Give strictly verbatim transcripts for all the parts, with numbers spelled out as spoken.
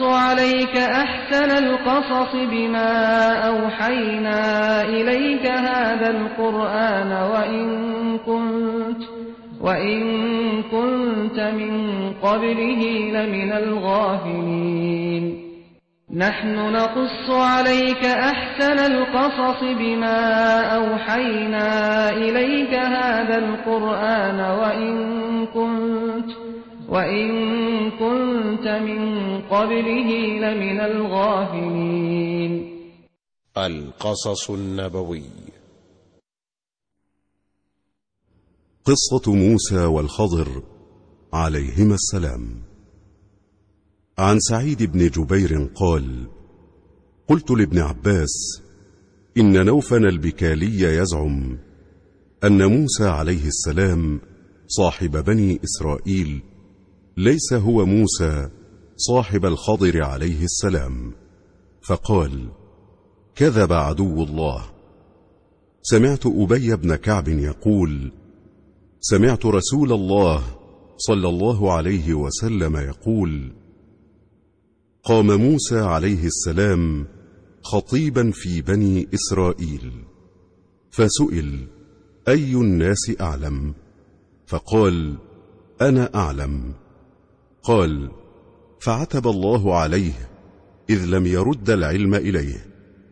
عليك أحسن القصص بما أوحينا إليك هذا القرآن وإن كنت, وإن كنت من قبله لمن الغافلين نحن نقص عليك أحسن القصص بما أوحينا إليك هذا القرآن وإن كنت, وإن كنت من قبله لمن الغافلين. القصص النبوي. قصة موسى والخضر عليهما السلام. عن سعيد بن جبير قال: قلت لابن عباس: إن نوفن البكالي يزعم أن موسى عليه السلام صاحب بني إسرائيل ليس هو موسى صاحب الخضر عليه السلام. فقال: كذب عدو الله. سمعت أبي بن كعب يقول: سمعت رسول الله صلى الله عليه وسلم يقول: قام موسى عليه السلام خطيبا في بني إسرائيل، فسئل: أي الناس أعلم؟ فقال: أنا أعلم. قال: فعتب الله عليه إذ لم يرد العلم إليه.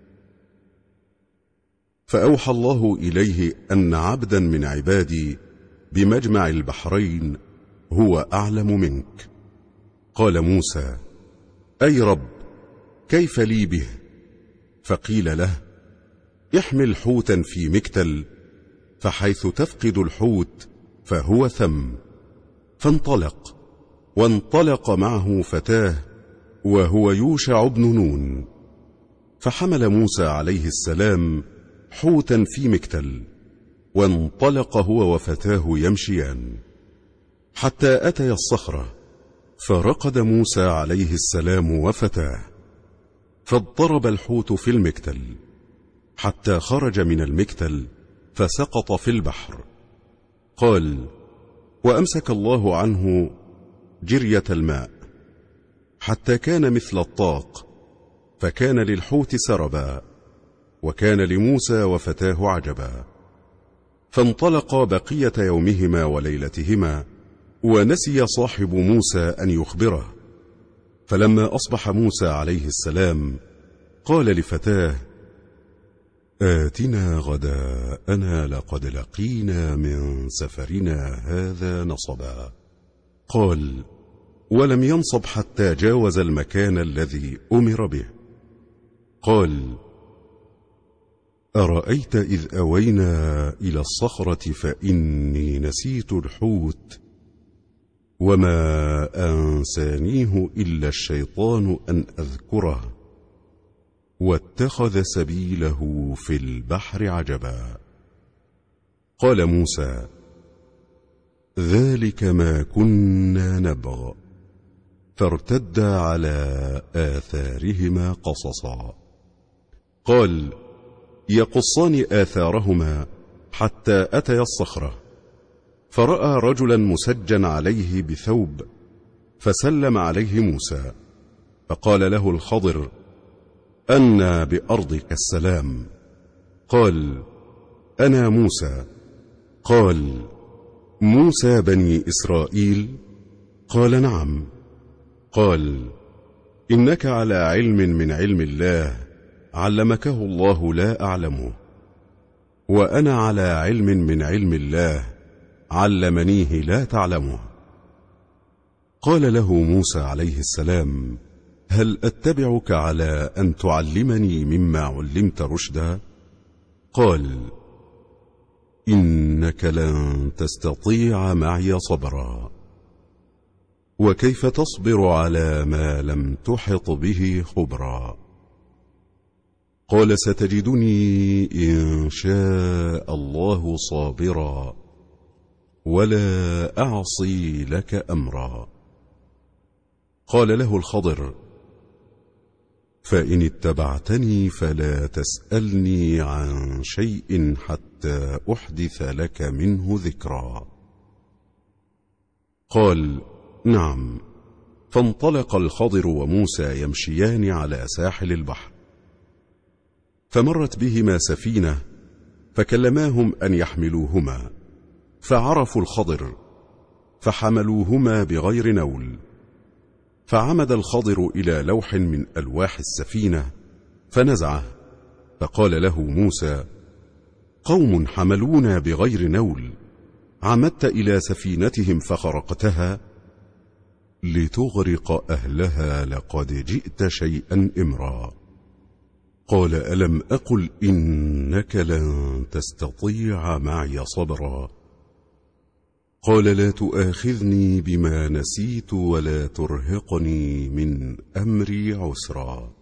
فأوحى الله إليه أن عبدا من عبادي بمجمع البحرين هو أعلم منك. قال موسى: أي رب، كيف لي به؟ فقيل له: احمل حوتا في مكتل، فحيث تفقد الحوت فهو ثم. فانطلق، وانطلق معه فتاه وهو يوشع بن نون. فحمل موسى عليه السلام حوتا في مكتل، وانطلق هو وفتاه يمشيان حتى أتيا الصخرة، فرقد موسى عليه السلام وفتاه، فاضطرب الحوت في المكتل حتى خرج من المكتل فسقط في البحر. قال: وأمسك الله عنه جرية الماء حتى كان مثل الطاق، فكان للحوت سربا، وكان لموسى وفتاه عجبا. فانطلقا بقية يومهما وليلتهما، ونسي صاحب موسى أن يخبره. فلما أصبح موسى عليه السلام قال لفتاه: آتنا غداءنا لقد لقينا من سفرنا هذا نصبا. قال: ولم ينصب حتى جاوز المكان الذي أمر به. قال: أرأيت إذ أوينا إلى الصخرة فإني نسيت الحوت وما أنسانيه إلا الشيطان أن أذكره واتخذ سبيله في البحر عجبا. قال موسى: ذلك ما كنا نبغ. فارتدا على آثارهما قصصا. قال: يقصان آثارهما حتى أتيا الصخرة، فرأى رجلا مسجا عليه بثوب، فسلم عليه موسى، فقال له الخضر: أنى بأرضك السلام؟ قال: أنا موسى. قال: موسى بني إسرائيل؟ قال: نعم. قال: إنك على علم من علم الله علمكه الله لا أعلمه، وأنا على علم من علم الله علمنيه لا تعلمه. قال له موسى عليه السلام: هل أتبعك على أن تعلمني مما علمت رشدا؟ قال: إنك لن تستطيع معي صبرا، وكيف تصبر على ما لم تحط به خبرا؟ قال: ستجدني إن شاء الله صابرا ولا أعصي لك أمرا. قال له الخضر: فإن اتبعتني فلا تسألني عن شيء حتى أحدث لك منه ذكرا. قال: نعم، فانطلق الخضر وموسى يمشيان على ساحل البحر، فمرت بهما سفينة فكلماهم أن يحملوهما، فعرفوا الخضر فحملوهما بغير نول. فعمد الخضر إلى لوح من ألواح السفينة فنزعه، فقال له موسى: قوم حملونا بغير نول، عمدت إلى سفينتهم فخرقتها لتغرق أهلها، لقد جئت شيئا إمرا. قال: ألم أقل إنك لن تستطيع معي صبرا؟ قال: لا تؤاخذني بما نسيت ولا ترهقني من أمري عسرا.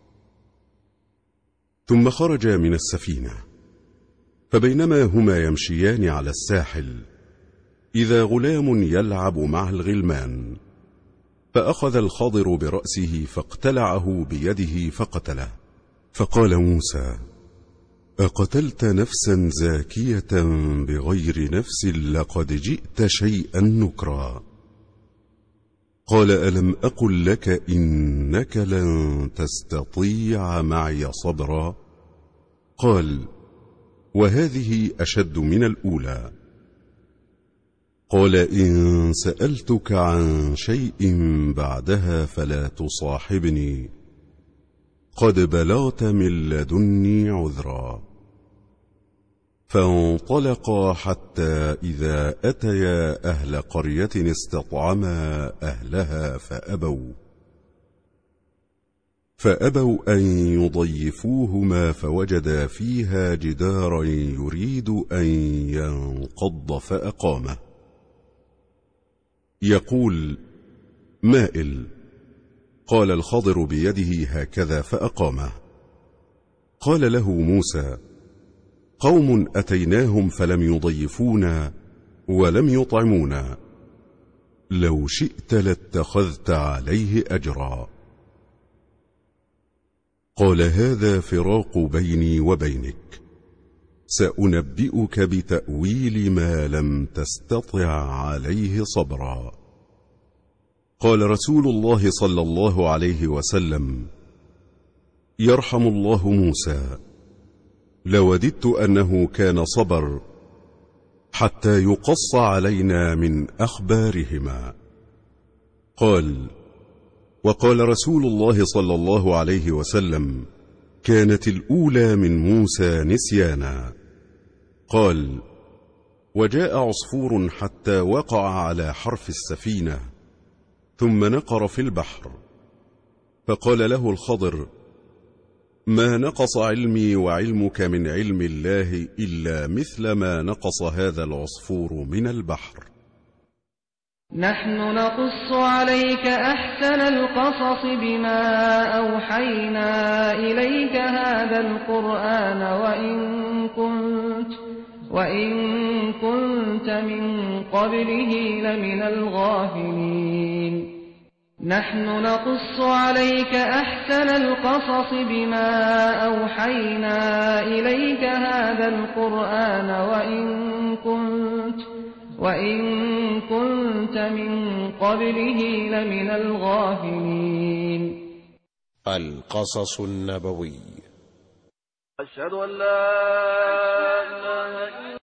ثم خرج من السفينة، فبينما هما يمشيان على الساحل إذا غلام يلعب مع الغلمان، فأخذ الخضر برأسه فاقتلعه بيده فقتله. فقال موسى: أقتلت نفسا زاكية بغير نفس لقد جئت شيئا نكرا. قال: ألم أقل لك إنك لن تستطيع معي صبرا؟ قال: وهذه أشد من الأولى. قال: إن سألتك عن شيء بعدها فلا تصاحبني، قد بلغت من لدني عذرا. فانطلقا حتى إذا أتيا أهل قرية استطعما أهلها فأبوا فأبوا أن يضيفوهما، فوجدا فيها جدارا يريد أن ينقض فأقامه، يقول: مائل. قال الخضر بيده هكذا فأقامه. قال له موسى: قوم أتيناهم فلم يضيفونا ولم يطعمونا، لو شئت لاتخذت عليه أجرا. قال: هذا فراق بيني وبينك، سأنبئك بتأويل ما لم تستطع عليه صبرا. قال رسول الله صلى الله عليه وسلم: يرحم الله موسى، لوددت أنه كان صبر حتى يقص علينا من أخبارهما. قال: وقال رسول الله صلى الله عليه وسلم: كانت الأولى من موسى نسيانا. قال: وجاء عصفور حتى وقع على حرف السفينة ثم نقر في البحر، فقال له الخضر: ما نقص علمي وعلمك من علم الله إلا مثل ما نقص هذا العصفور من البحر. نحن نقص عليك أحسن القصص بما أوحينا إليك هذا القرآن وإن كنت, وإن كنت من قبله لمن الغافلين. نحن نقص عليك أحسن القصص بما أوحينا إليك هذا القرآن وإن كنت, وإن كنت من قبله لمن الغافلين. القصص النبوي. أشهد أن لا إله إلا